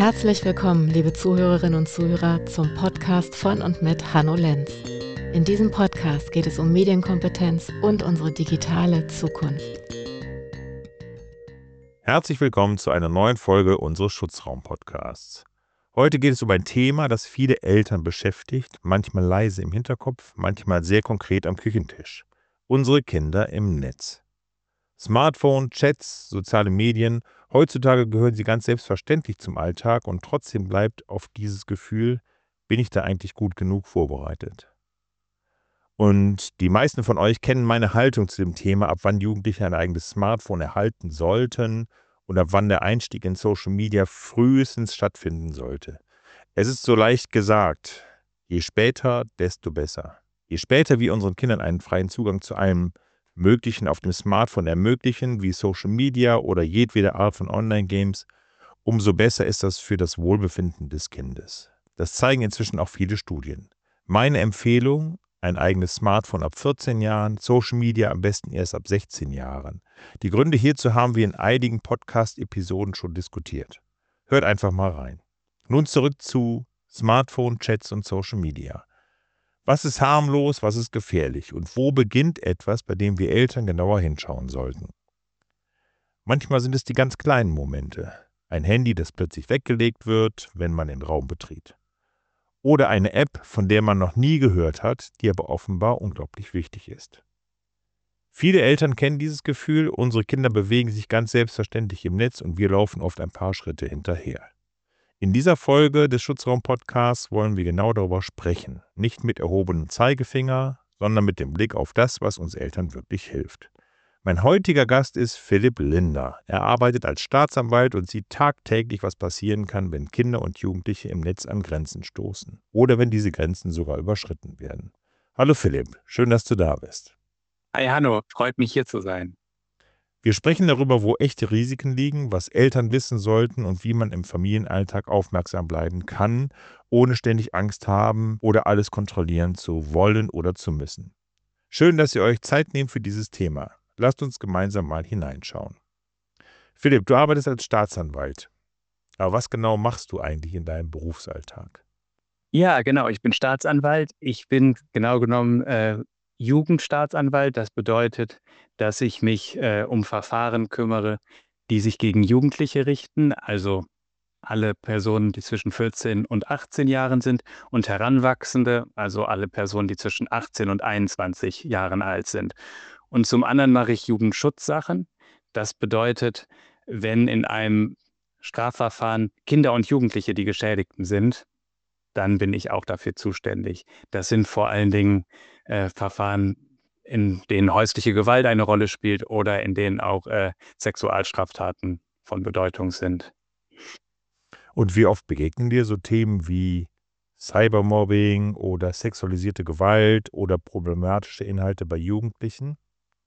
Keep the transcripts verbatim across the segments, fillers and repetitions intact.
Herzlich willkommen, liebe Zuhörerinnen und Zuhörer, zum Podcast von und mit Hanno Lenz. In diesem Podcast geht es um Medienkompetenz und unsere digitale Zukunft. Herzlich willkommen zu einer neuen Folge unseres Schutzraum-Podcasts. Heute geht es um ein Thema, das viele Eltern beschäftigt, manchmal leise im Hinterkopf, manchmal sehr konkret am Küchentisch. Unsere Kinder im Netz. Smartphone, Chats, soziale Medien, heutzutage gehören sie ganz selbstverständlich zum Alltag und trotzdem bleibt auf dieses Gefühl, bin ich da eigentlich gut genug vorbereitet? Und die meisten von euch kennen meine Haltung zu dem Thema, ab wann Jugendliche ein eigenes Smartphone erhalten sollten und ab wann der Einstieg in Social Media frühestens stattfinden sollte. Es ist so leicht gesagt, je später, desto besser. Je später wir unseren Kindern einen freien Zugang zu allem Möglichen auf dem Smartphone ermöglichen, wie Social Media oder jedwede Art von Online-Games, umso besser ist das für das Wohlbefinden des Kindes. Das zeigen inzwischen auch viele Studien. Meine Empfehlung: ein eigenes Smartphone ab vierzehn Jahren, Social Media am besten erst ab sechzehn Jahren. Die Gründe hierzu haben wir in einigen Podcast-Episoden schon diskutiert. Hört einfach mal rein. Nun zurück zu Smartphone, Chats und Social Media. Was ist harmlos, was ist gefährlich und wo beginnt etwas, bei dem wir Eltern genauer hinschauen sollten? Manchmal sind es die ganz kleinen Momente. Ein Handy, das plötzlich weggelegt wird, wenn man den Raum betritt. Oder eine App, von der man noch nie gehört hat, die aber offenbar unglaublich wichtig ist. Viele Eltern kennen dieses Gefühl, unsere Kinder bewegen sich ganz selbstverständlich im Netz und wir laufen oft ein paar Schritte hinterher. In dieser Folge des Schutzraum-Podcasts wollen wir genau darüber sprechen. Nicht mit erhobenem Zeigefinger, sondern mit dem Blick auf das, was uns Eltern wirklich hilft. Mein heutiger Gast ist Philipp Linder. Er arbeitet als Staatsanwalt und sieht tagtäglich, was passieren kann, wenn Kinder und Jugendliche im Netz an Grenzen stoßen. Oder wenn diese Grenzen sogar überschritten werden. Hallo Philipp, schön, dass du da bist. Hi Hanno, freut mich hier zu sein. Wir sprechen darüber, wo echte Risiken liegen, was Eltern wissen sollten und wie man im Familienalltag aufmerksam bleiben kann, ohne ständig Angst haben oder alles kontrollieren zu wollen oder zu müssen. Schön, dass ihr euch Zeit nehmt für dieses Thema. Lasst uns gemeinsam mal hineinschauen. Philipp, du arbeitest als Staatsanwalt. Aber was genau machst du eigentlich in deinem Berufsalltag? Ja, genau, ich bin Staatsanwalt. Ich bin genau genommen äh, Jugendstaatsanwalt. Das bedeutet, dass ich mich äh, um Verfahren kümmere, die sich gegen Jugendliche richten, also alle Personen, die zwischen vierzehn und achtzehn Jahren sind und Heranwachsende, also alle Personen, die zwischen achtzehn und einundzwanzig Jahren alt sind. Und zum anderen mache ich Jugendschutzsachen. Das bedeutet, wenn in einem Strafverfahren Kinder und Jugendliche die Geschädigten sind, dann bin ich auch dafür zuständig. Das sind vor allen Dingen äh, Verfahren, in denen häusliche Gewalt eine Rolle spielt oder in denen auch äh, Sexualstraftaten von Bedeutung sind. Und wie oft begegnen dir so Themen wie Cybermobbing oder sexualisierte Gewalt oder problematische Inhalte bei Jugendlichen?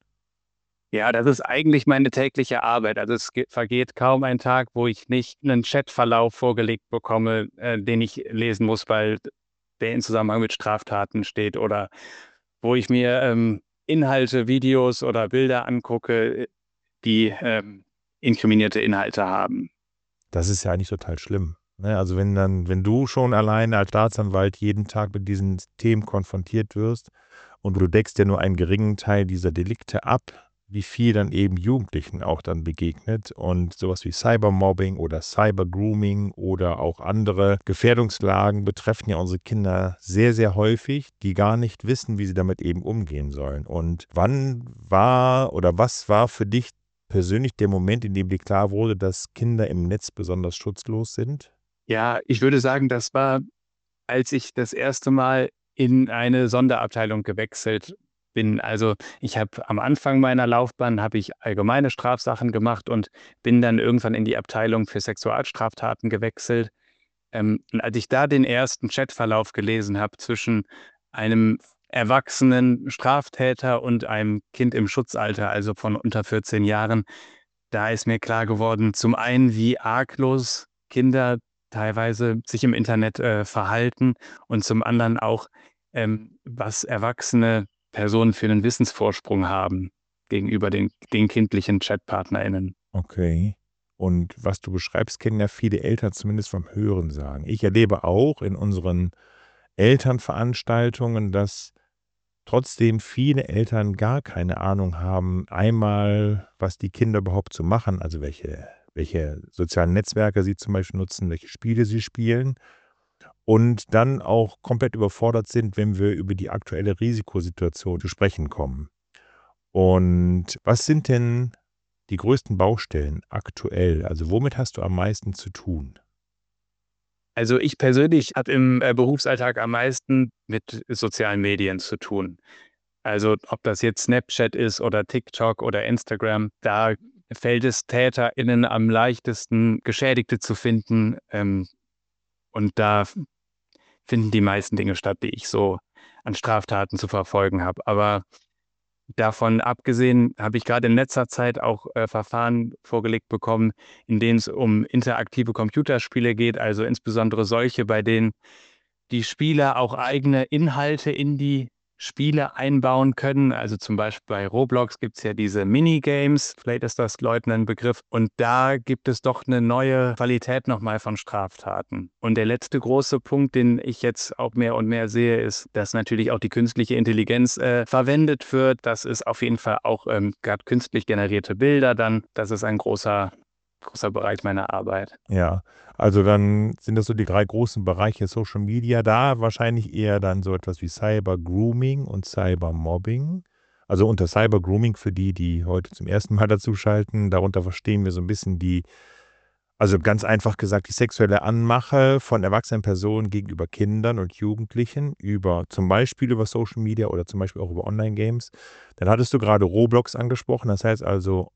Ja, das ist eigentlich meine tägliche Arbeit. Also es ge- vergeht kaum ein Tag, wo ich nicht einen Chatverlauf vorgelegt bekomme, äh, den ich lesen muss, weil der in Zusammenhang mit Straftaten steht oder wo ich mir ähm, Inhalte, Videos oder Bilder angucke, die ähm, inkriminierte Inhalte haben. Das ist ja eigentlich total schlimm. Ne? Also wenn dann, wenn du schon alleine als Staatsanwalt jeden Tag mit diesen Themen konfrontiert wirst und du deckst ja nur einen geringen Teil dieser Delikte ab, wie viel dann eben Jugendlichen auch dann begegnet und sowas wie Cybermobbing oder Cybergrooming oder auch andere Gefährdungslagen betreffen ja unsere Kinder sehr, sehr häufig, die gar nicht wissen, wie sie damit eben umgehen sollen. Und wann war oder was war für dich persönlich der Moment, in dem dir klar wurde, dass Kinder im Netz besonders schutzlos sind? Ja, ich würde sagen, das war, als ich das erste Mal in eine Sonderabteilung gewechselt bin. Also ich habe am Anfang meiner Laufbahn habe ich allgemeine Strafsachen gemacht und bin dann irgendwann in die Abteilung für Sexualstraftaten gewechselt. Ähm, und als ich da den ersten Chatverlauf gelesen habe zwischen einem erwachsenen Straftäter und einem Kind im Schutzalter, also von unter vierzehn Jahren, da ist mir klar geworden, zum einen, wie arglos Kinder teilweise sich im Internet äh, verhalten und zum anderen auch, ähm, was erwachsene Personen für einen Wissensvorsprung haben gegenüber den, den kindlichen ChatpartnerInnen. Okay. Und was du beschreibst, kennen ja viele Eltern zumindest vom Hörensagen. Ich erlebe auch in unseren Elternveranstaltungen, dass trotzdem viele Eltern gar keine Ahnung haben, einmal, was die Kinder überhaupt so machen, also welche, welche sozialen Netzwerke sie zum Beispiel nutzen, welche Spiele sie spielen und dann auch komplett überfordert sind, wenn wir über die aktuelle Risikosituation zu sprechen kommen. Und was sind denn die größten Baustellen aktuell? Also womit hast du am meisten zu tun? Also ich persönlich habe im äh, Berufsalltag am meisten mit sozialen Medien zu tun. Also ob das jetzt Snapchat ist oder TikTok oder Instagram, da fällt es TäterInnen am leichtesten, Geschädigte zu finden. Ähm, und da f- finden die meisten Dinge statt, die ich so an Straftaten zu verfolgen habe. Aber davon abgesehen habe ich gerade in letzter Zeit auch äh, Verfahren vorgelegt bekommen, in denen es um interaktive Computerspiele geht, also insbesondere solche, bei denen die Spieler auch eigene Inhalte in die Spiele einbauen können. Also zum Beispiel bei Roblox gibt es ja diese Minigames, vielleicht ist das Leuten ein Begriff. Und da gibt es doch eine neue Qualität nochmal von Straftaten. Und der letzte große Punkt, den ich jetzt auch mehr und mehr sehe, ist, dass natürlich auch die künstliche Intelligenz äh, verwendet wird. Das ist auf jeden Fall auch ähm, gerade künstlich generierte Bilder dann. Das ist ein großer, großer Bereich meiner Arbeit. Ja, also dann sind das so die drei großen Bereiche Social Media. Da wahrscheinlich eher dann so etwas wie Cyber Grooming und Cyber Mobbing. Also unter Cyber Grooming für die, die heute zum ersten Mal dazuschalten, darunter verstehen wir so ein bisschen die, also ganz einfach gesagt, die sexuelle Anmache von erwachsenen Personen gegenüber Kindern und Jugendlichen über zum Beispiel über Social Media oder zum Beispiel auch über Online-Games. Dann hattest du gerade Roblox angesprochen. Das heißt also,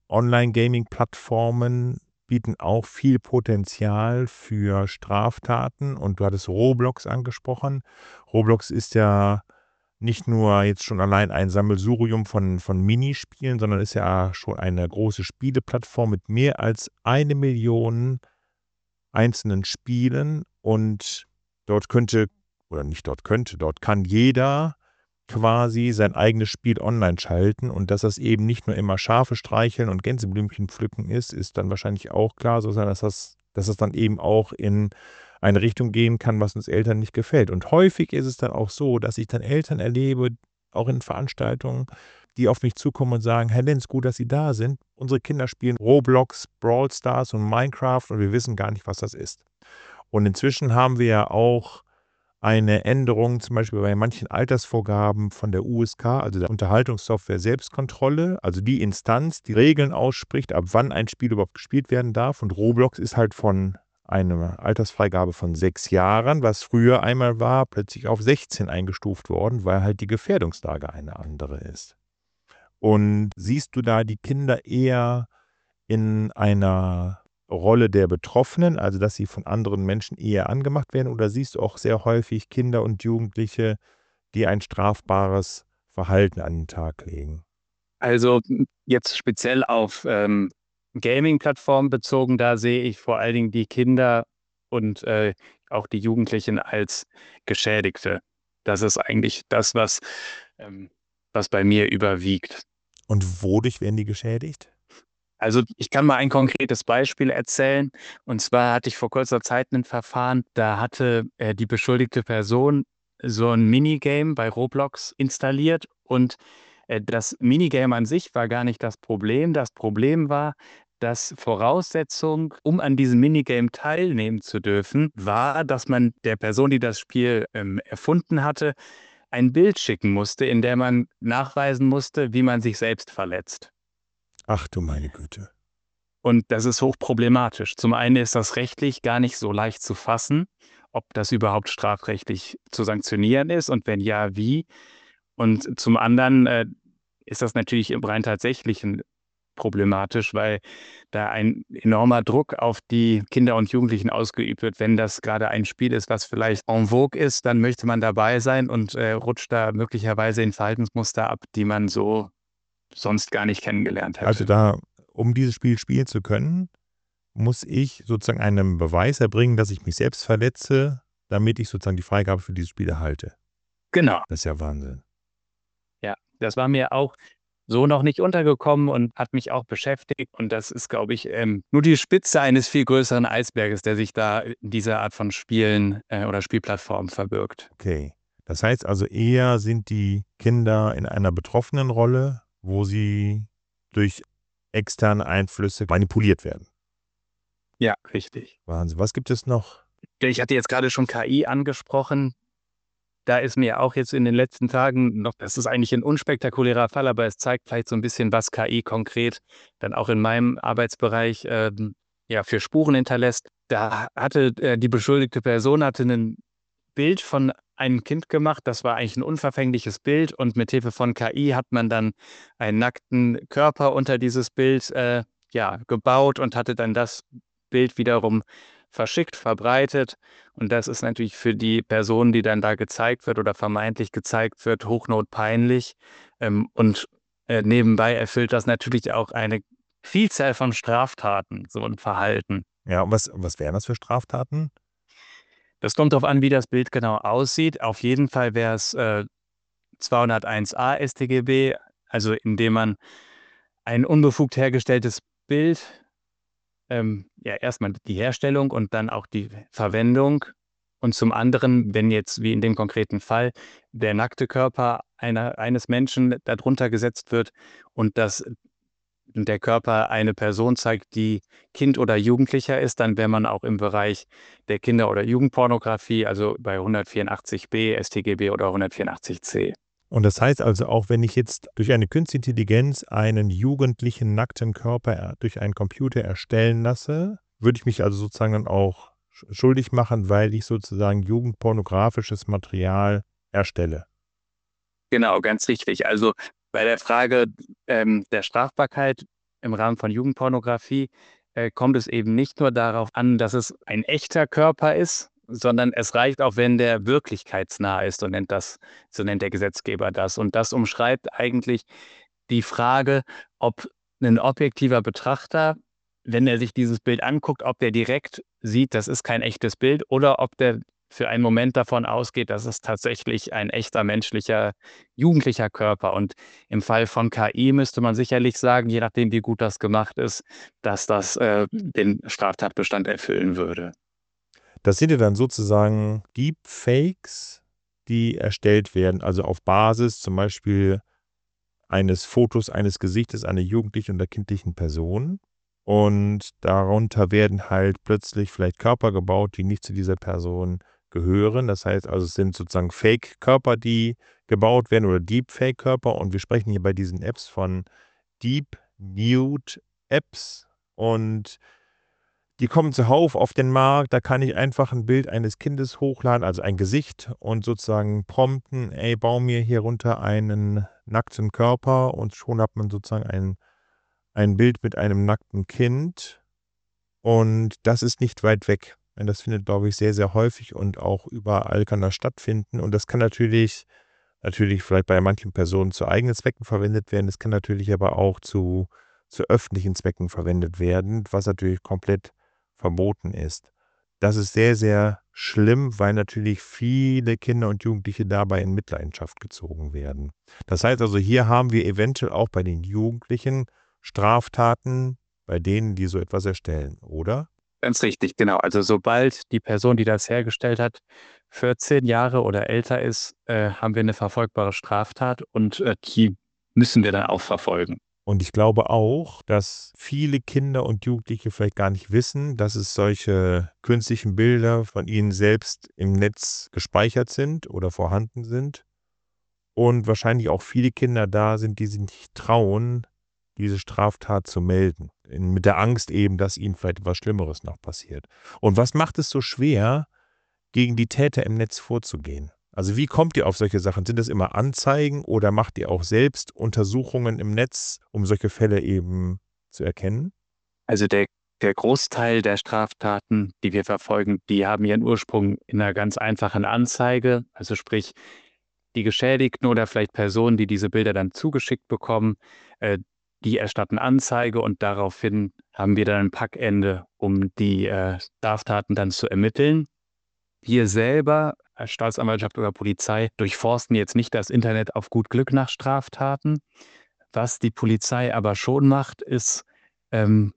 Online-Gaming-Plattformen bieten auch viel Potenzial für Straftaten. Und du hattest Roblox angesprochen. Roblox ist ja nicht nur jetzt schon allein ein Sammelsurium von, von Minispielen, sondern ist ja schon eine große Spieleplattform mit mehr als eine Million einzelnen Spielen. Und dort könnte, oder nicht dort könnte, dort kann jeder quasi sein eigenes Spiel online schalten. Und dass das eben nicht nur immer Schafe streicheln und Gänseblümchen pflücken ist, ist dann wahrscheinlich auch klar, sondern dass das, dass das dann eben auch in eine Richtung gehen kann, was uns Eltern nicht gefällt. Und häufig ist es dann auch so, dass ich dann Eltern erlebe, auch in Veranstaltungen, die auf mich zukommen und sagen, Herr Lenz, gut, dass Sie da sind. Unsere Kinder spielen Roblox, Brawl Stars und Minecraft und wir wissen gar nicht, was das ist. Und inzwischen haben wir ja auch eine Änderung, zum Beispiel bei manchen Altersvorgaben von der U S K, also der Unterhaltungssoftware Selbstkontrolle, also die Instanz, die Regeln ausspricht, ab wann ein Spiel überhaupt gespielt werden darf. Und Roblox ist halt von einer Altersfreigabe von sechs Jahren, was früher einmal war, plötzlich auf sechzehn eingestuft worden, weil halt die Gefährdungslage eine andere ist. Und siehst du da die Kinder eher in einer Rolle der Betroffenen, also dass sie von anderen Menschen eher angemacht werden, oder siehst du auch sehr häufig Kinder und Jugendliche, die ein strafbares Verhalten an den Tag legen? Also m, jetzt speziell auf ähm, Gaming-Plattformen bezogen, da sehe ich vor allen Dingen die Kinder und äh, auch die Jugendlichen als Geschädigte. Das ist eigentlich das, was, ähm, was bei mir überwiegt. Und wodurch werden die geschädigt? Also ich kann mal ein konkretes Beispiel erzählen. Und zwar hatte ich vor kurzer Zeit ein Verfahren, da hatte äh, die beschuldigte Person so ein Minigame bei Roblox installiert und äh, das Minigame an sich war gar nicht das Problem. Das Problem war, dass Voraussetzung, um an diesem Minigame teilnehmen zu dürfen, war, dass man der Person, die das Spiel ähm, erfunden hatte, ein Bild schicken musste, in der man nachweisen musste, wie man sich selbst verletzt. Ach du meine Güte. Und das ist hochproblematisch. Zum einen ist das rechtlich gar nicht so leicht zu fassen, ob das überhaupt strafrechtlich zu sanktionieren ist und wenn ja, wie. Und zum anderen äh, ist das natürlich im rein tatsächlichen problematisch, weil da ein enormer Druck auf die Kinder und Jugendlichen ausgeübt wird. Wenn das gerade ein Spiel ist, was vielleicht en vogue ist, dann möchte man dabei sein und äh, rutscht da möglicherweise in Verhaltensmuster ab, die man so sonst gar nicht kennengelernt Also hätte. da, um dieses Spiel spielen zu können, muss ich sozusagen einen Beweis erbringen, dass ich mich selbst verletze, damit ich sozusagen die Freigabe für dieses Spiel erhalte. Genau. Das ist ja Wahnsinn. Ja, das war mir auch so noch nicht untergekommen und hat mich auch beschäftigt. Und das ist, glaube ich, ähm, nur die Spitze eines viel größeren Eisberges, der sich da in dieser Art von Spielen äh, oder Spielplattformen verbirgt. Okay. Das heißt also eher sind die Kinder in einer betroffenen Rolle, wo sie durch externe Einflüsse manipuliert werden. Ja, richtig. Wahnsinn. Was gibt es noch? Ich hatte jetzt gerade schon K I angesprochen. Da ist mir auch jetzt in den letzten Tagen noch, das ist eigentlich ein unspektakulärer Fall, aber es zeigt vielleicht so ein bisschen, was K I konkret dann auch in meinem Arbeitsbereich ähm, ja, für Spuren hinterlässt. Da hatte äh, die beschuldigte Person hatte ein Bild von einem Kind gemacht. Das war eigentlich ein unverfängliches Bild und mit Hilfe von K I hat man dann einen nackten Körper unter dieses Bild äh, ja, gebaut und hatte dann das Bild wiederum verschickt, verbreitet. Und das ist natürlich für die Person, die dann da gezeigt wird oder vermeintlich gezeigt wird, hochnotpeinlich. Ähm, und äh, nebenbei erfüllt das natürlich auch eine Vielzahl von Straftaten, so ein Verhalten. Ja, und was, was wären das für Straftaten? Das kommt darauf an, wie das Bild genau aussieht. Auf jeden Fall wäre es äh, zweihunderteins a S t G B, also indem man ein unbefugt hergestelltes Bild, ähm, ja, erstmal die Herstellung und dann auch die Verwendung. Und zum anderen, wenn jetzt, wie in dem konkreten Fall, der nackte Körper einer, eines Menschen darunter gesetzt wird und das der Körper eine Person zeigt, die Kind oder Jugendlicher ist, dann wäre man auch im Bereich der Kinder- oder Jugendpornografie, also bei hundertvierundachtzig b S t G B oder hundertvierundachtzig c. Und das heißt also auch, wenn ich jetzt durch eine künstliche Intelligenz einen jugendlichen nackten Körper er- durch einen Computer erstellen lasse, würde ich mich also sozusagen dann auch sch- schuldig machen, weil ich sozusagen jugendpornografisches Material erstelle. Genau, ganz richtig. Also bei der Frage ähm, der Strafbarkeit im Rahmen von Jugendpornografie äh, kommt es eben nicht nur darauf an, dass es ein echter Körper ist, sondern es reicht auch, wenn der wirklichkeitsnah ist, so nennt das, so nennt der Gesetzgeber das. Und das umschreibt eigentlich die Frage, ob ein objektiver Betrachter, wenn er sich dieses Bild anguckt, ob der direkt sieht, das ist kein echtes Bild, oder ob der für einen Moment davon ausgeht, dass es tatsächlich ein echter menschlicher, jugendlicher Körper. Und im Fall von K I müsste man sicherlich sagen, je nachdem, wie gut das gemacht ist, dass das äh, den Straftatbestand erfüllen würde. Das sind ja dann sozusagen Deepfakes, die erstellt werden, also auf Basis zum Beispiel eines Fotos eines Gesichtes einer jugendlichen oder kindlichen Person. Und darunter werden halt plötzlich vielleicht Körper gebaut, die nicht zu dieser Person gehören. Das heißt also, es sind sozusagen Fake-Körper, die gebaut werden oder Deepfake-Körper. Und wir sprechen hier bei diesen Apps von Deep Nude Apps. Und die kommen zuhauf auf den Markt. Da kann ich einfach ein Bild eines Kindes hochladen, also ein Gesicht, und sozusagen prompten, ey, bau mir hier runter einen nackten Körper, und schon hat man sozusagen ein, ein Bild mit einem nackten Kind. Und das ist nicht weit weg. Und das findet, glaube ich, sehr, sehr häufig und auch überall kann das stattfinden. Und das kann natürlich, natürlich vielleicht bei manchen Personen zu eigenen Zwecken verwendet werden. Es kann natürlich aber auch zu, zu öffentlichen Zwecken verwendet werden, was natürlich komplett verboten ist. Das ist sehr, sehr schlimm, weil natürlich viele Kinder und Jugendliche dabei in Mitleidenschaft gezogen werden. Das heißt also, hier haben wir eventuell auch bei den Jugendlichen Straftaten, bei denen, die so etwas erstellen, oder? Ganz richtig, genau. Also sobald die Person, die das hergestellt hat, vierzehn Jahre oder älter ist, äh, haben wir eine verfolgbare Straftat und äh, die müssen wir dann auch verfolgen. Und ich glaube auch, dass viele Kinder und Jugendliche vielleicht gar nicht wissen, dass es solche künstlichen Bilder von ihnen selbst im Netz gespeichert sind oder vorhanden sind. Und wahrscheinlich auch viele Kinder da sind, die sich nicht trauen, diese Straftat zu melden. In, mit der Angst eben, dass ihnen vielleicht etwas Schlimmeres noch passiert. Und was macht es so schwer, gegen die Täter im Netz vorzugehen? Also wie kommt ihr auf solche Sachen? Sind das immer Anzeigen oder macht ihr auch selbst Untersuchungen im Netz, um solche Fälle eben zu erkennen? Also der, der Großteil der Straftaten, die wir verfolgen, die haben ihren Ursprung in einer ganz einfachen Anzeige. Also sprich, die Geschädigten oder vielleicht Personen, die diese Bilder dann zugeschickt bekommen, äh, die erstatten Anzeige und daraufhin haben wir dann ein Packende, um die äh, Straftaten dann zu ermitteln. Wir selber als Staatsanwaltschaft oder Polizei durchforsten jetzt nicht das Internet auf gut Glück nach Straftaten. Was die Polizei aber schon macht, ist, ähm,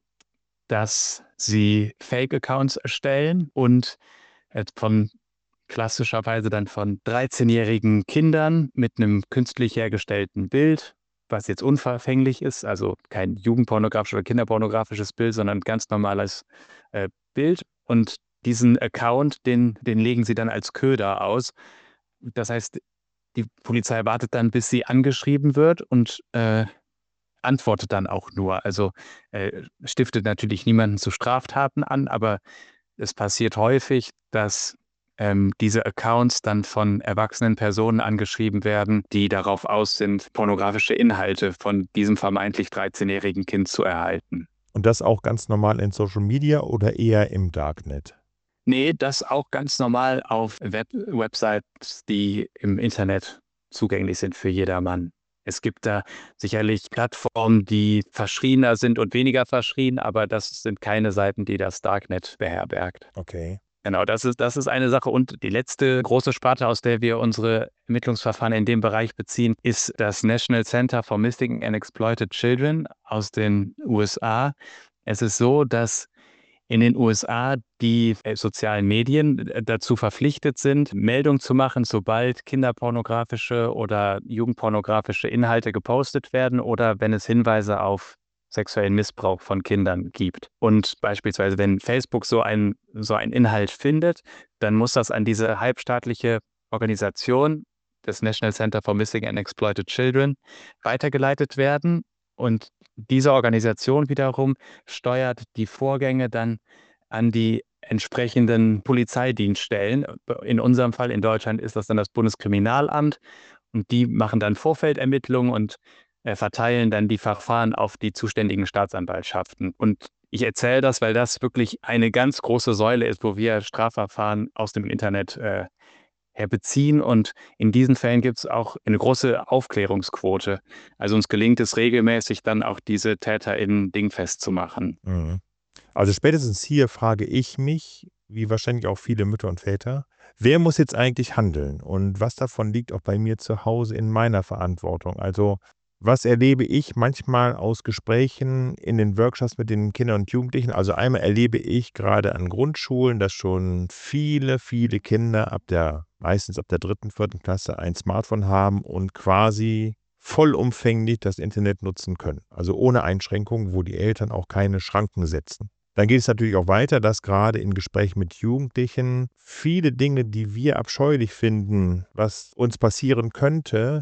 dass sie Fake-Accounts erstellen und äh, von klassischerweise dann von dreizehnjährigen Kindern mit einem künstlich hergestellten Bild, was jetzt unverfänglich ist, also kein jugendpornografisches oder kinderpornografisches Bild, sondern ganz normales äh, Bild. Und diesen Account, den, den legen sie dann als Köder aus. Das heißt, die Polizei wartet dann, bis sie angeschrieben wird und äh, antwortet dann auch nur. Also äh, stiftet natürlich niemanden zu Straftaten an, aber es passiert häufig, dass ähm, diese Accounts dann von erwachsenen Personen angeschrieben werden, die darauf aus sind, pornografische Inhalte von diesem vermeintlich dreizehnjährigen Kind zu erhalten. Und das auch ganz normal in Social Media oder eher im Darknet? Nee, das auch ganz normal auf Web Websites, die im Internet zugänglich sind für jedermann. Es gibt da sicherlich Plattformen, die verschrieener sind und weniger verschrien, aber das sind keine Seiten, die das Darknet beherbergt. Okay. Genau, das ist, das ist eine Sache. Und die letzte große Sparte, aus der wir unsere Ermittlungsverfahren in dem Bereich beziehen, ist das National Center for Missing and Exploited Children aus den U S A. Es ist so, dass in den U S A die äh, sozialen Medien äh, dazu verpflichtet sind, Meldungen zu machen, sobald kinderpornografische oder jugendpornografische Inhalte gepostet werden oder wenn es Hinweise auf sexuellen Missbrauch von Kindern gibt. Und beispielsweise, wenn Facebook so einen so einen Inhalt findet, dann muss das an diese halbstaatliche Organisation des National Center for Missing and Exploited Children weitergeleitet werden. Und diese Organisation wiederum steuert die Vorgänge dann an die entsprechenden Polizeidienststellen. In unserem Fall in Deutschland ist das dann das Bundeskriminalamt und die machen dann Vorfeldermittlungen und äh, verteilen dann die Verfahren auf die zuständigen Staatsanwaltschaften. Und ich erzähle das, weil das wirklich eine ganz große Säule ist, wo wir Strafverfahren aus dem Internet äh, herbeziehen. Und in diesen Fällen gibt es auch eine große Aufklärungsquote. Also uns gelingt es regelmäßig, dann auch diese TäterInnen dingfest zu machen. Mhm. Also spätestens hier frage ich mich, wie wahrscheinlich auch viele Mütter und Väter, wer muss jetzt eigentlich handeln und was davon liegt auch bei mir zu Hause in meiner Verantwortung? Also was erlebe ich manchmal aus Gesprächen in den Workshops mit den Kindern und Jugendlichen? Also einmal erlebe ich gerade an Grundschulen, dass schon viele, viele Kinder ab der, meistens ab der dritten, vierten Klasse ein Smartphone haben und quasi vollumfänglich das Internet nutzen können. Also ohne Einschränkungen, wo die Eltern auch keine Schranken setzen. Dann geht es natürlich auch weiter, dass gerade in Gesprächen mit Jugendlichen viele Dinge, die wir abscheulich finden, was uns passieren könnte,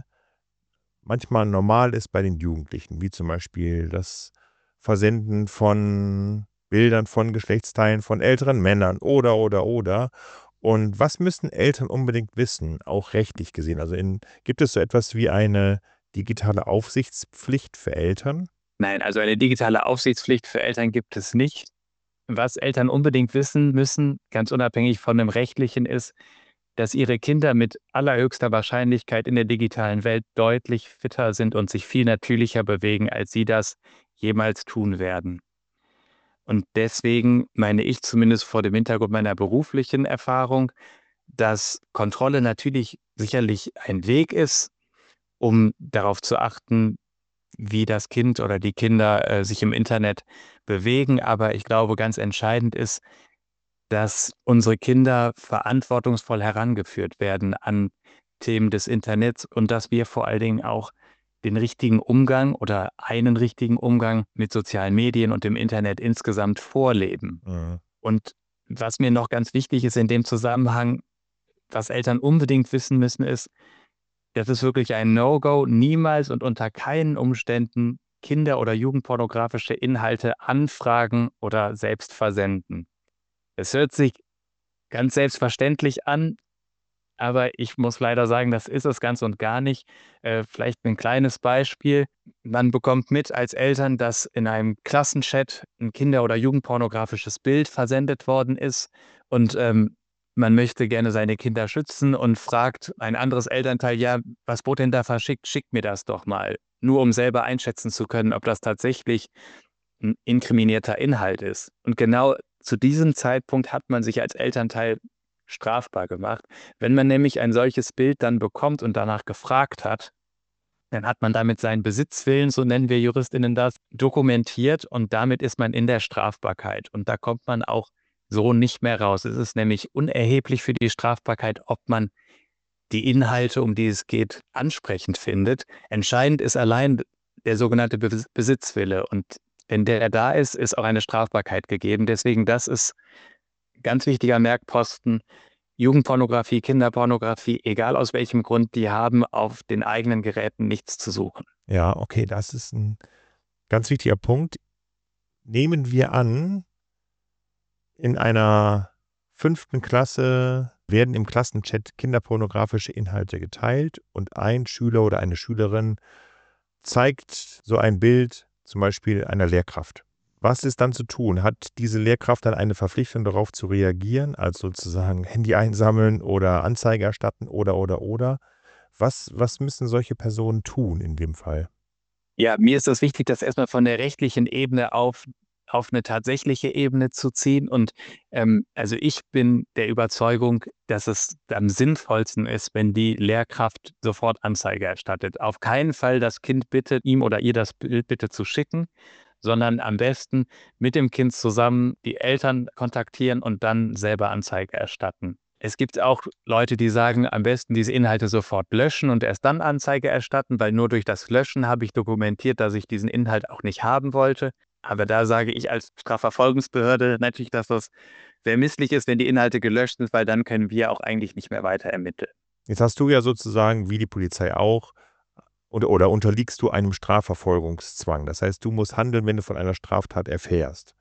manchmal normal ist bei den Jugendlichen, wie zum Beispiel das Versenden von Bildern von Geschlechtsteilen von älteren Männern oder, oder, oder. Und was müssen Eltern unbedingt wissen, auch rechtlich gesehen? Also in, gibt es so etwas wie eine digitale Aufsichtspflicht für Eltern? Nein, also eine digitale Aufsichtspflicht für Eltern gibt es nicht. Was Eltern unbedingt wissen müssen, ganz unabhängig von dem Rechtlichen, ist, dass ihre Kinder mit allerhöchster Wahrscheinlichkeit in der digitalen Welt deutlich fitter sind und sich viel natürlicher bewegen, als sie das jemals tun werden. Und deswegen meine ich zumindest vor dem Hintergrund meiner beruflichen Erfahrung, dass Kontrolle natürlich sicherlich ein Weg ist, um darauf zu achten, wie das Kind oder die Kinder äh, sich im Internet bewegen. Aber ich glaube, ganz entscheidend ist, dass unsere Kinder verantwortungsvoll herangeführt werden an Themen des Internets und dass wir vor allen Dingen auch den richtigen Umgang oder einen richtigen Umgang mit sozialen Medien und dem Internet insgesamt vorleben. Mhm. Und was mir noch ganz wichtig ist in dem Zusammenhang, was Eltern unbedingt wissen müssen, ist, das ist wirklich ein No-Go, niemals und unter keinen Umständen Kinder- oder jugendpornografische Inhalte anfragen oder selbst versenden. Es hört sich ganz selbstverständlich an, aber ich muss leider sagen, das ist es ganz und gar nicht. Äh, vielleicht ein kleines Beispiel. Man bekommt mit als Eltern, dass in einem Klassenchat ein kinder- oder jugendpornografisches Bild versendet worden ist und ähm, man möchte gerne seine Kinder schützen und fragt ein anderes Elternteil, ja, was wurde denn da verschickt? Schickt mir das doch mal. Nur um selber einschätzen zu können, ob das tatsächlich ein inkriminierter Inhalt ist. Und genau zu diesem Zeitpunkt hat man sich als Elternteil strafbar gemacht. Wenn man nämlich ein solches Bild dann bekommt und danach gefragt hat, dann hat man damit seinen Besitzwillen, so nennen wir JuristInnen das, dokumentiert und damit ist man in der Strafbarkeit. Und da kommt man auch so nicht mehr raus. Es ist nämlich unerheblich für die Strafbarkeit, ob man die Inhalte, um die es geht, ansprechend findet. Entscheidend ist allein der sogenannte Bes- Besitzwille. Und wenn der da ist, ist auch eine Strafbarkeit gegeben. Deswegen, das ist ein ganz wichtiger Merkposten. Jugendpornografie, Kinderpornografie, egal aus welchem Grund, die haben auf den eigenen Geräten nichts zu suchen. Ja, okay, das ist ein ganz wichtiger Punkt. Nehmen wir an, in einer fünften Klasse werden im Klassenchat kinderpornografische Inhalte geteilt und ein Schüler oder eine Schülerin zeigt so ein Bild, zum Beispiel einer Lehrkraft. Was ist dann zu tun? Hat diese Lehrkraft dann eine Verpflichtung darauf zu reagieren, also sozusagen Handy einsammeln oder Anzeige erstatten oder, oder, oder? Was, was müssen solche Personen tun in dem Fall? Ja, mir ist es wichtig, das erstmal von der rechtlichen Ebene auf, auf eine tatsächliche Ebene zu ziehen. Und ähm, also ich bin der Überzeugung, dass es am sinnvollsten ist, wenn die Lehrkraft sofort Anzeige erstattet. Auf keinen Fall das Kind bittet, ihm oder ihr das Bild bitte zu schicken, sondern am besten mit dem Kind zusammen die Eltern kontaktieren und dann selber Anzeige erstatten. Es gibt auch Leute, die sagen, am besten diese Inhalte sofort löschen und erst dann Anzeige erstatten, weil nur durch das Löschen habe ich dokumentiert, dass ich diesen Inhalt auch nicht haben wollte. Aber da sage ich als Strafverfolgungsbehörde natürlich, dass das sehr misslich ist, wenn die Inhalte gelöscht sind, weil dann können wir auch eigentlich nicht mehr weiter ermitteln. Jetzt hast du ja sozusagen, wie die Polizei auch, oder, oder unterliegst du einem Strafverfolgungszwang. Das heißt, du musst handeln, wenn du von einer Straftat erfährst.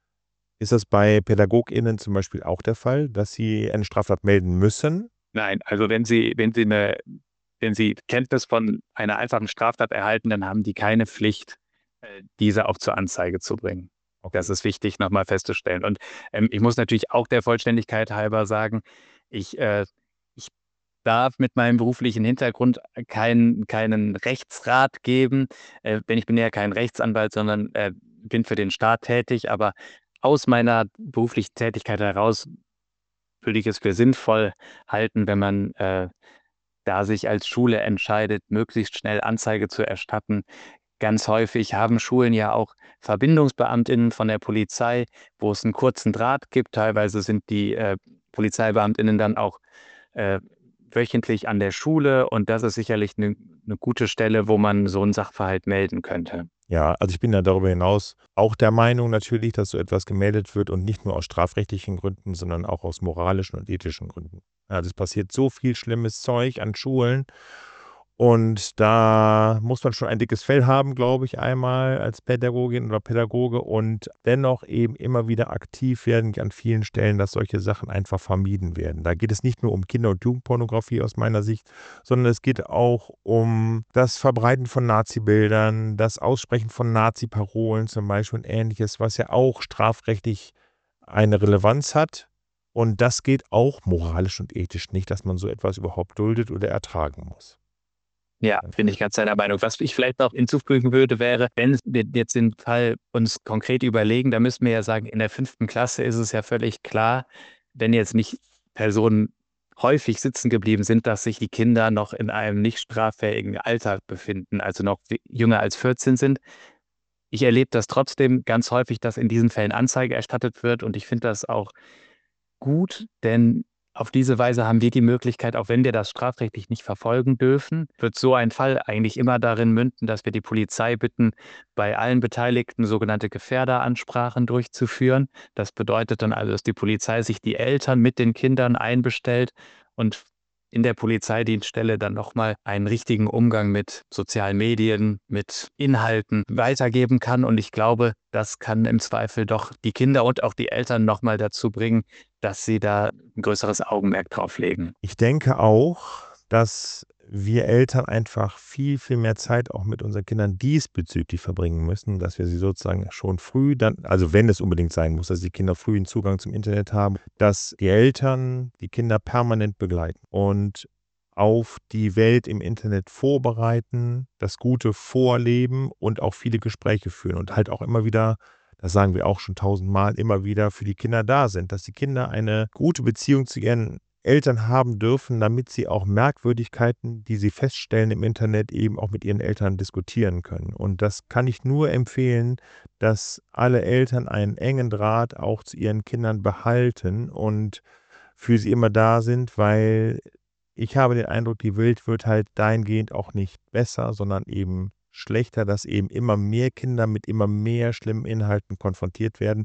Ist das bei PädagogInnen zum Beispiel auch der Fall, dass sie eine Straftat melden müssen? Nein, also wenn Sie, wenn Sie eine, wenn Sie Kenntnis von einer einfachen Straftat erhalten, dann haben die keine Pflicht, äh, diese auch zur Anzeige zu bringen. Okay. Das ist wichtig, nochmal festzustellen. Und ähm, ich muss natürlich auch der Vollständigkeit halber sagen, ich, äh, ich darf mit meinem beruflichen Hintergrund keinen, keinen Rechtsrat geben, äh, denn ich bin ja kein Rechtsanwalt, sondern äh, bin für den Staat tätig. Aber aus meiner beruflichen Tätigkeit heraus würde ich es für sinnvoll halten, wenn man äh, da sich als Schule entscheidet, möglichst schnell Anzeige zu erstatten. Ganz häufig haben Schulen ja auch Verbindungsbeamtinnen von der Polizei, wo es einen kurzen Draht gibt. Teilweise sind die äh, Polizeibeamtinnen dann auch äh, wöchentlich an der Schule und das ist sicherlich eine eine gute Stelle, wo man so einen Sachverhalt melden könnte. Ja, also ich bin ja darüber hinaus auch der Meinung natürlich, dass so etwas gemeldet wird und nicht nur aus strafrechtlichen Gründen, sondern auch aus moralischen und ethischen Gründen. Also es passiert so viel schlimmes Zeug an Schulen und da muss man schon ein dickes Fell haben, glaube ich, einmal als Pädagogin oder Pädagoge und dennoch eben immer wieder aktiv werden an vielen Stellen, dass solche Sachen einfach vermieden werden. Da geht es nicht nur um Kinder- und Jugendpornografie aus meiner Sicht, sondern es geht auch um das Verbreiten von Nazi-Bildern, das Aussprechen von Nazi-Parolen zum Beispiel und Ähnliches, was ja auch strafrechtlich eine Relevanz hat. Und das geht auch moralisch und ethisch nicht, dass man so etwas überhaupt duldet oder ertragen muss. Ja, bin ich ganz deiner Meinung. Was ich vielleicht noch hinzufügen würde, wäre, wenn wir jetzt den Fall uns konkret überlegen, da müssen wir ja sagen, in der fünften Klasse ist es ja völlig klar, wenn jetzt nicht Personen häufig sitzen geblieben sind, dass sich die Kinder noch in einem nicht straffähigen Alter befinden, also noch wi- jünger als vierzehn sind. Ich erlebe das trotzdem ganz häufig, dass in diesen Fällen Anzeige erstattet wird und ich finde das auch gut, denn auf diese Weise haben wir die Möglichkeit, auch wenn wir das strafrechtlich nicht verfolgen dürfen, wird so ein Fall eigentlich immer darin münden, dass wir die Polizei bitten, bei allen Beteiligten sogenannte Gefährderansprachen durchzuführen. Das bedeutet dann also, dass die Polizei sich die Eltern mit den Kindern einbestellt und in der Polizeidienststelle dann nochmal einen richtigen Umgang mit sozialen Medien, mit Inhalten weitergeben kann. Und ich glaube, das kann im Zweifel doch die Kinder und auch die Eltern nochmal dazu bringen, dass sie da ein größeres Augenmerk drauf legen. Ich denke auch, dass wir Eltern einfach viel, viel mehr Zeit auch mit unseren Kindern diesbezüglich verbringen müssen, dass wir sie sozusagen schon früh dann, also wenn es unbedingt sein muss, dass die Kinder früh einen Zugang zum Internet haben, dass die Eltern die Kinder permanent begleiten und auf die Welt im Internet vorbereiten, das Gute vorleben und auch viele Gespräche führen und halt auch immer wieder, das sagen wir auch schon tausendmal, immer wieder für die Kinder da sind, dass die Kinder eine gute Beziehung zu ihren Eltern haben dürfen, damit sie auch Merkwürdigkeiten, die sie feststellen im Internet, eben auch mit ihren Eltern diskutieren können. Und das kann ich nur empfehlen, dass alle Eltern einen engen Draht auch zu ihren Kindern behalten und für sie immer da sind, weil ich habe den Eindruck, die Welt wird halt dahingehend auch nicht besser, sondern eben schlechter, dass eben immer mehr Kinder mit immer mehr schlimmen Inhalten konfrontiert werden.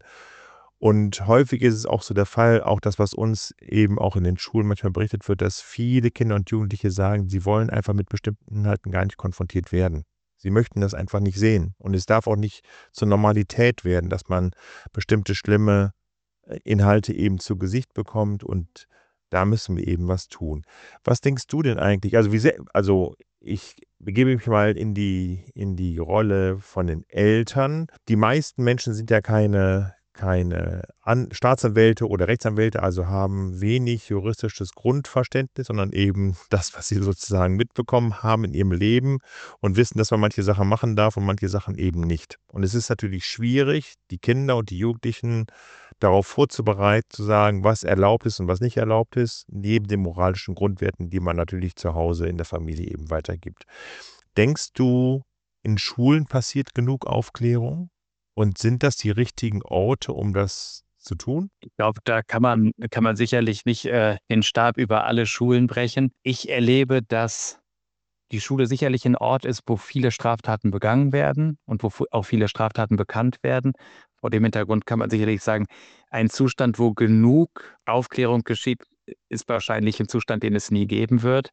Und häufig ist es auch so der Fall, auch das, was uns eben auch in den Schulen manchmal berichtet wird, dass viele Kinder und Jugendliche sagen, sie wollen einfach mit bestimmten Inhalten gar nicht konfrontiert werden. Sie möchten das einfach nicht sehen. Und es darf auch nicht zur Normalität werden, dass man bestimmte schlimme äh, Inhalte eben zu Gesicht bekommt. Und da müssen wir eben was tun. Was denkst du denn eigentlich? Also, wie sehr, also ich begebe mich mal in die, in die Rolle von den Eltern. Die meisten Menschen sind ja keine, keine An Staatsanwälte oder Rechtsanwälte, also haben wenig juristisches Grundverständnis, sondern eben das, was sie sozusagen mitbekommen haben in ihrem Leben und wissen, dass man manche Sachen machen darf und manche Sachen eben nicht. Und es ist natürlich schwierig, die Kinder und die Jugendlichen darauf vorzubereiten, zu sagen, was erlaubt ist und was nicht erlaubt ist, neben den moralischen Grundwerten, die man natürlich zu Hause in der Familie eben weitergibt. Denkst du, in Schulen passiert genug Aufklärung? Und sind das die richtigen Orte, um das zu tun? Ich glaube, da kann man, kann man sicherlich nicht äh, den Stab über alle Schulen brechen. Ich erlebe, dass die Schule sicherlich ein Ort ist, wo viele Straftaten begangen werden und wo fu- auch viele Straftaten bekannt werden. Vor dem Hintergrund kann man sicherlich sagen, ein Zustand, wo genug Aufklärung geschieht, ist wahrscheinlich ein Zustand, den es nie geben wird.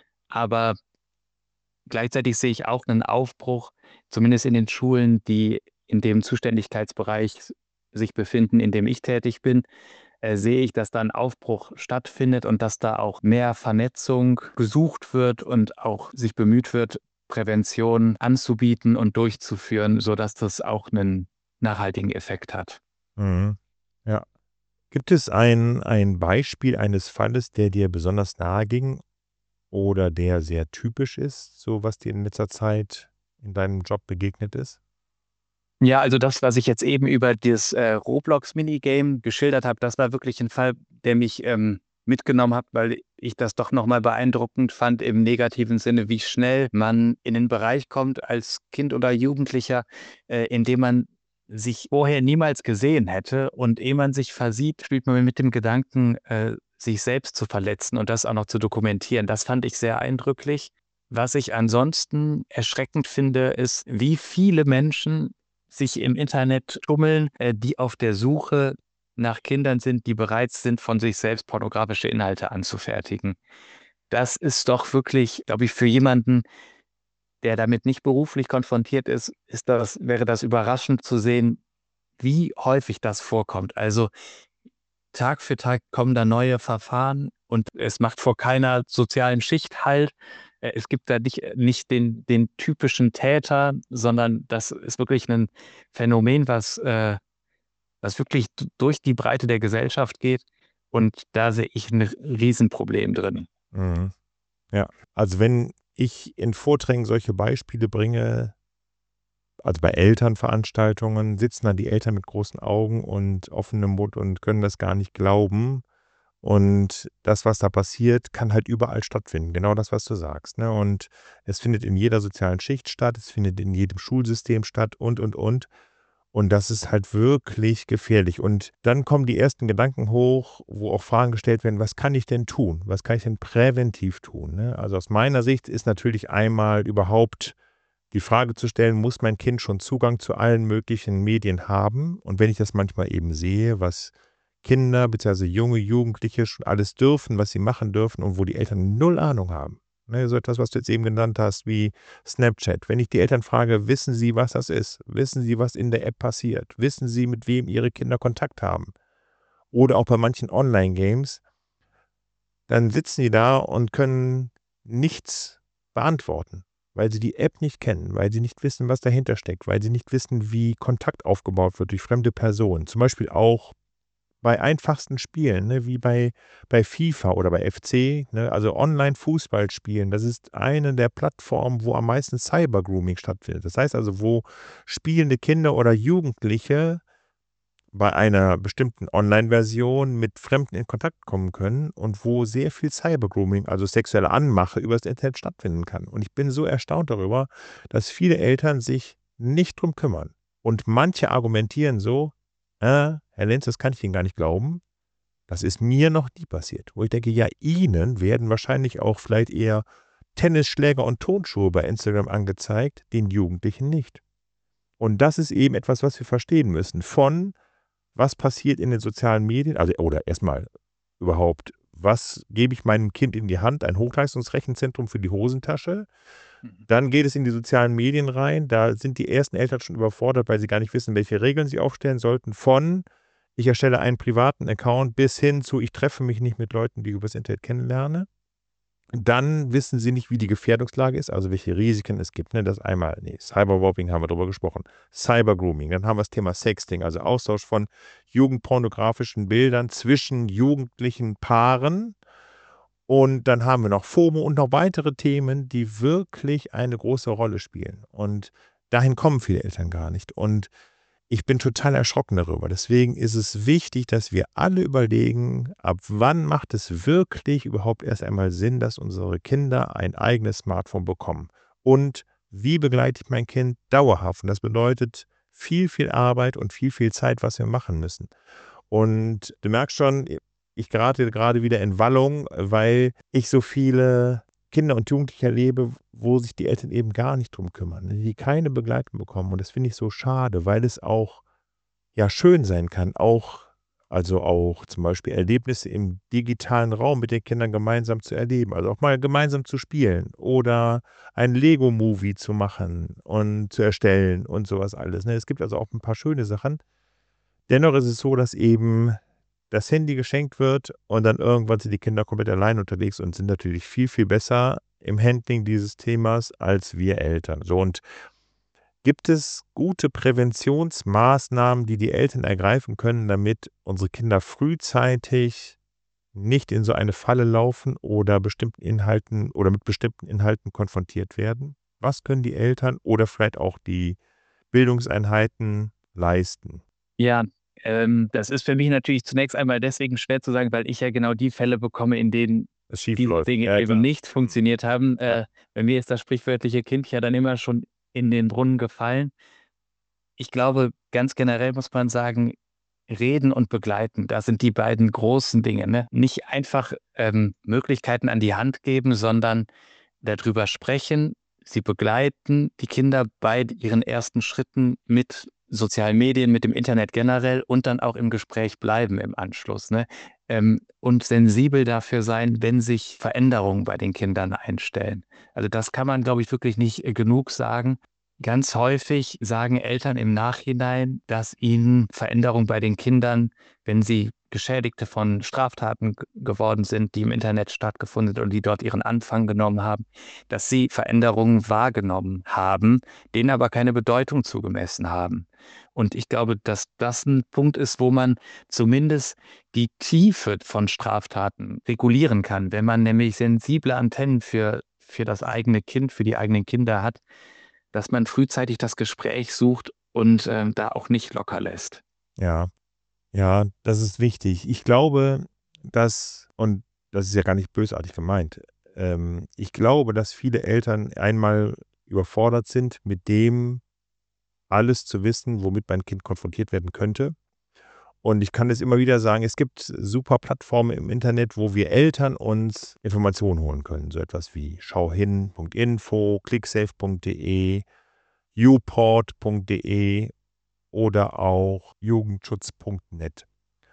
Aber gleichzeitig sehe ich auch einen Aufbruch, zumindest in den Schulen, die in dem Zuständigkeitsbereich sich befinden, in dem ich tätig bin, äh, sehe ich, dass da ein Aufbruch stattfindet und dass da auch mehr Vernetzung gesucht wird und auch sich bemüht wird, Prävention anzubieten und durchzuführen, sodass das auch einen nachhaltigen Effekt hat. Mhm. Ja. Gibt es ein, ein Beispiel eines Falles, der dir besonders nahe ging oder der sehr typisch ist, so was dir in letzter Zeit in deinem Job begegnet ist? Ja, also das, was ich jetzt eben über das äh, Roblox-Minigame geschildert habe, das war wirklich ein Fall, der mich ähm, mitgenommen hat, weil ich das doch nochmal beeindruckend fand im negativen Sinne, wie schnell man in den Bereich kommt als Kind oder Jugendlicher, äh, in dem man sich vorher niemals gesehen hätte. Und ehe man sich versieht, spielt man mit dem Gedanken, äh, sich selbst zu verletzen und das auch noch zu dokumentieren. Das fand ich sehr eindrücklich. Was ich ansonsten erschreckend finde, ist, wie viele Menschen sich im Internet tummeln, äh, die auf der Suche nach Kindern sind, die bereit sind, von sich selbst pornografische Inhalte anzufertigen. Das ist doch wirklich, glaube ich, für jemanden, der damit nicht beruflich konfrontiert ist, ist das, wäre das überraschend zu sehen, wie häufig das vorkommt. Also Tag für Tag kommen da neue Verfahren und es macht vor keiner sozialen Schicht Halt. Äh, Es gibt da nicht, nicht den, den typischen Täter, sondern das ist wirklich ein Phänomen, was, äh, was wirklich d- durch die Breite der Gesellschaft geht. Und da sehe ich ein Riesenproblem drin. Mhm. Ja. Also wenn ich in Vorträgen solche Beispiele bringe, also bei Elternveranstaltungen, sitzen dann die Eltern mit großen Augen und offenem Mund und können das gar nicht glauben. Und das, was da passiert, kann halt überall stattfinden. Genau das, was du sagst. Ne? Und es findet in jeder sozialen Schicht statt, es findet in jedem Schulsystem statt und, und, und. Und das ist halt wirklich gefährlich. Und dann kommen die ersten Gedanken hoch, wo auch Fragen gestellt werden, was kann ich denn tun? Was kann ich denn präventiv tun? Ne? Also aus meiner Sicht ist natürlich einmal überhaupt die Frage zu stellen, muss mein Kind schon Zugang zu allen möglichen Medien haben? Und wenn ich das manchmal eben sehe, was Kinder bzw. junge Jugendliche schon alles dürfen, was sie machen dürfen und wo die Eltern null Ahnung haben. Ne, so etwas, was du jetzt eben genannt hast, wie Snapchat. Wenn ich die Eltern frage, wissen sie, was das ist? Wissen sie, was in der App passiert? Wissen sie, mit wem ihre Kinder Kontakt haben? Oder auch bei manchen Online-Games, dann sitzen die da und können nichts beantworten, weil sie die App nicht kennen, weil sie nicht wissen, was dahinter steckt, weil sie nicht wissen, wie Kontakt aufgebaut wird durch fremde Personen. Zum Beispiel auch bei einfachsten Spielen, ne, wie bei, bei FIFA oder bei F C, ne, also Online-Fußballspielen, das ist eine der Plattformen, wo am meisten Cyber-Grooming stattfindet. Das heißt also, wo spielende Kinder oder Jugendliche bei einer bestimmten Online-Version mit Fremden in Kontakt kommen können und wo sehr viel Cybergrooming, also sexuelle Anmache, über das Internet stattfinden kann. Und ich bin so erstaunt darüber, dass viele Eltern sich nicht drum kümmern. Und manche argumentieren so, äh, Herr Lenz, das kann ich Ihnen gar nicht glauben. Das ist mir noch nie passiert. Wo ich denke, ja, Ihnen werden wahrscheinlich auch vielleicht eher Tennisschläger und Turnschuhe bei Instagram angezeigt, den Jugendlichen nicht. Und das ist eben etwas, was wir verstehen müssen. Von was passiert in den sozialen Medien, also oder erstmal überhaupt, was gebe ich meinem Kind in die Hand, ein Hochleistungsrechenzentrum für die Hosentasche. Dann geht es in die sozialen Medien rein, da sind die ersten Eltern schon überfordert, weil sie gar nicht wissen, welche Regeln sie aufstellen sollten. Von ich erstelle einen privaten Account bis hin zu ich treffe mich nicht mit Leuten, die ich übers Internet kennenlerne. Dann wissen sie nicht, wie die Gefährdungslage ist, also welche Risiken es gibt. Ne? Das einmal, nee, Cybermobbing haben wir drüber gesprochen, Cybergrooming, dann haben wir das Thema Sexting, also Austausch von jugendpornografischen Bildern zwischen jugendlichen Paaren. Und dann haben wir noch FOMO und noch weitere Themen, die wirklich eine große Rolle spielen. Und dahin kommen viele Eltern gar nicht. Und ich bin total erschrocken darüber. Deswegen ist es wichtig, dass wir alle überlegen, ab wann macht es wirklich überhaupt erst einmal Sinn, dass unsere Kinder ein eigenes Smartphone bekommen. Und wie begleite ich mein Kind dauerhaft? Und das bedeutet viel, viel Arbeit und viel, viel Zeit, was wir machen müssen. Und du merkst schon, ich gerate gerade wieder in Wallung, weil ich so viele Kinder und Jugendliche erlebe, wo sich die Eltern eben gar nicht drum kümmern, die keine Begleitung bekommen. Und das finde ich so schade, weil es auch ja schön sein kann, auch also auch zum Beispiel Erlebnisse im digitalen Raum mit den Kindern gemeinsam zu erleben, also auch mal gemeinsam zu spielen oder ein Lego-Movie zu machen und zu erstellen und sowas alles. Ne? Es gibt also auch ein paar schöne Sachen. Dennoch ist es so, dass eben das Handy geschenkt wird und dann irgendwann sind die Kinder komplett allein unterwegs und sind natürlich viel, viel besser im Handling dieses Themas als wir Eltern. So, und gibt es gute Präventionsmaßnahmen, die die Eltern ergreifen können, damit unsere Kinder frühzeitig nicht in so eine Falle laufen oder bestimmten Inhalten oder mit bestimmten Inhalten konfrontiert werden? Was können die Eltern oder vielleicht auch die Bildungseinheiten leisten? Ja, ähm, das ist für mich natürlich zunächst einmal deswegen schwer zu sagen, weil ich ja genau die Fälle bekomme, in denen Es schief diese läuft. Dinge Ja, eben klar. nicht funktioniert haben. Ja. Äh, bei mir ist das sprichwörtliche Kind ja dann immer schon in den Brunnen gefallen. Ich glaube, ganz generell muss man sagen, reden und begleiten, das sind die beiden großen Dinge. Ne? Nicht einfach ähm, Möglichkeiten an die Hand geben, sondern darüber sprechen, sie begleiten, die Kinder bei ihren ersten Schritten mit sozialen Medien, mit dem Internet generell und dann auch im Gespräch bleiben im Anschluss. Ne? Ähm, und sensibel dafür sein, wenn sich Veränderungen bei den Kindern einstellen. Also das kann man, glaube ich, wirklich nicht äh, genug sagen. Ganz häufig sagen Eltern im Nachhinein, dass ihnen Veränderungen bei den Kindern, wenn sie Geschädigte von Straftaten g- geworden sind, die im Internet stattgefunden sind und die dort ihren Anfang genommen haben, dass sie Veränderungen wahrgenommen haben, denen aber keine Bedeutung zugemessen haben. Und ich glaube, dass das ein Punkt ist, wo man zumindest die Tiefe von Straftaten regulieren kann, wenn man nämlich sensible Antennen für, für das eigene Kind, für die eigenen Kinder hat, dass man frühzeitig das Gespräch sucht und ähm, da auch nicht locker lässt. Ja, ja, das ist wichtig. Ich glaube, dass, und das ist ja gar nicht bösartig gemeint, ähm, ich glaube, dass viele Eltern einmal überfordert sind, mit dem alles zu wissen, womit mein Kind konfrontiert werden könnte. Und ich kann es immer wieder sagen, es gibt super Plattformen im Internet, wo wir Eltern uns Informationen holen können. So etwas wie schauhin punkt info, clicksafe punkt de, uport punkt de oder auch jugendschutz punkt net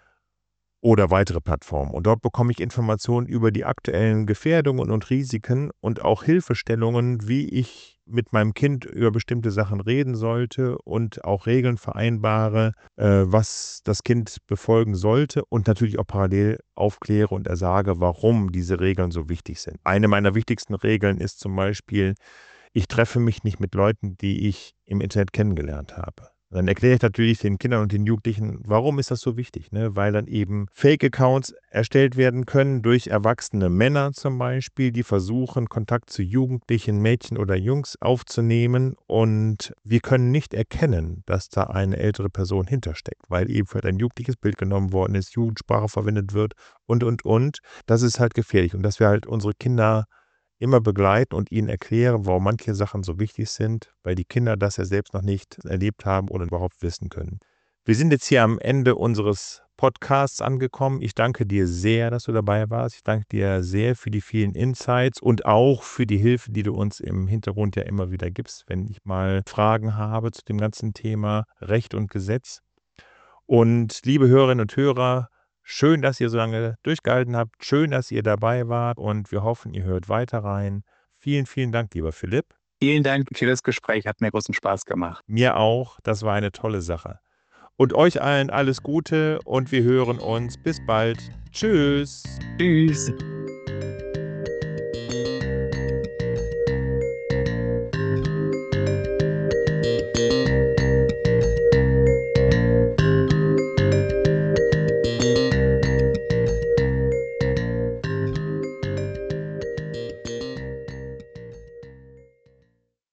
oder weitere Plattformen. Und dort bekomme ich Informationen über die aktuellen Gefährdungen und Risiken und auch Hilfestellungen, wie ich mit meinem Kind über bestimmte Sachen reden sollte und auch Regeln vereinbare, äh, was das Kind befolgen sollte und natürlich auch parallel aufkläre und ersage, warum diese Regeln so wichtig sind. Eine meiner wichtigsten Regeln ist zum Beispiel, ich treffe mich nicht mit Leuten, die ich im Internet kennengelernt habe. Dann erkläre ich natürlich den Kindern und den Jugendlichen, warum ist das so wichtig, ne? Weil dann eben Fake-Accounts erstellt werden können durch erwachsene Männer zum Beispiel, die versuchen, Kontakt zu jugendlichen Mädchen oder Jungs aufzunehmen und wir können nicht erkennen, dass da eine ältere Person hintersteckt, weil eben für ein jugendliches Bild genommen worden ist, Jugendsprache verwendet wird und, und, und. Das ist halt gefährlich und dass wir halt unsere Kinder immer begleiten und ihnen erklären, warum manche Sachen so wichtig sind, weil die Kinder das ja selbst noch nicht erlebt haben oder überhaupt wissen können. Wir sind jetzt hier am Ende unseres Podcasts angekommen. Ich danke dir sehr, dass du dabei warst. Ich danke dir sehr für die vielen Insights und auch für die Hilfe, die du uns im Hintergrund ja immer wieder gibst, wenn ich mal Fragen habe zu dem ganzen Thema Recht und Gesetz. Und liebe Hörerinnen und Hörer, schön, dass ihr so lange durchgehalten habt. Schön, dass ihr dabei wart und wir hoffen, ihr hört weiter rein. Vielen, vielen Dank, lieber Philipp. Vielen Dank für das Gespräch, hat mir großen Spaß gemacht. Mir auch, das war eine tolle Sache. Und euch allen alles Gute und wir hören uns. Bis bald. Tschüss. Tschüss.